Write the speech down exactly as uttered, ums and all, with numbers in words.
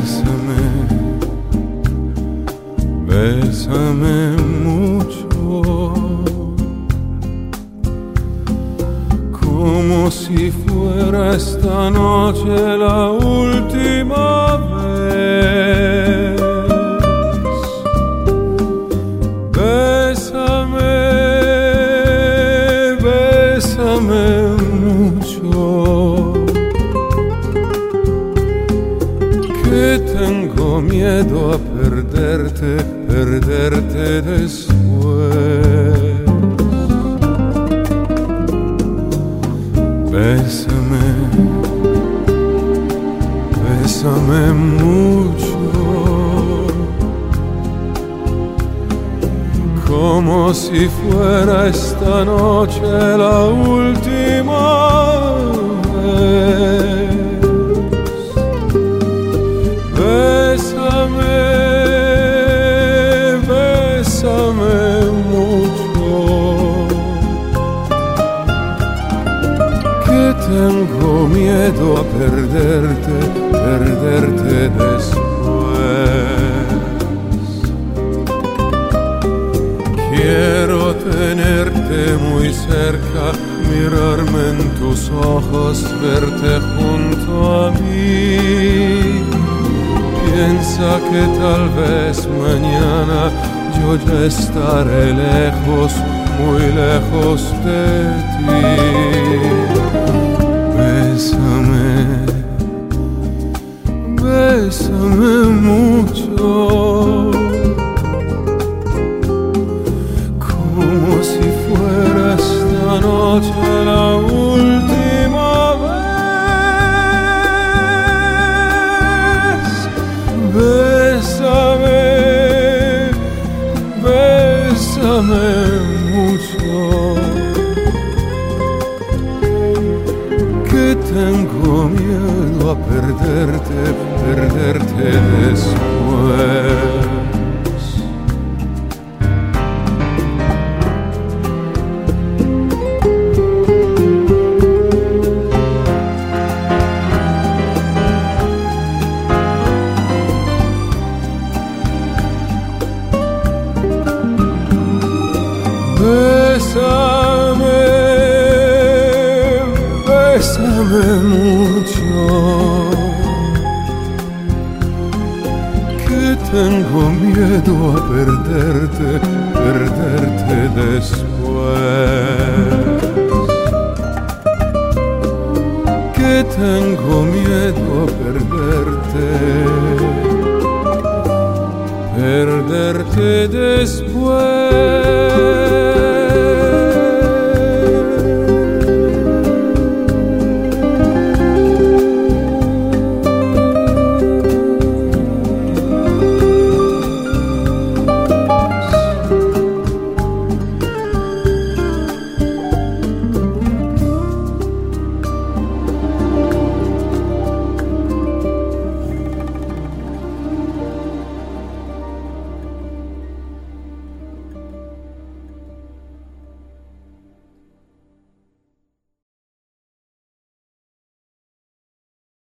Bésame, bésame mucho, como si fuera esta noche la última vez. Bésame, bésame mucho, que tengo miedo a perderte, perderte después. Bésame, bésame mucho, como si fuera esta noche la última vez. Bésame, bésame mucho, que tengo miedo a perderte, perderte después. Quiero tenerte muy cerca, mirarme en tus ojos, verte junto a mí. Piensa que tal vez mañana yo ya estaré lejos, muy lejos de ti. Bésame, bésame mucho, como si fuera esta noche la última vez. Bésame, bésame mucho, que tengo miedo a perderte, perderte después. Bésame, bésame mucho, que tengo miedo a perderte, perderte después. Que tengo miedo a perderte, perderte después.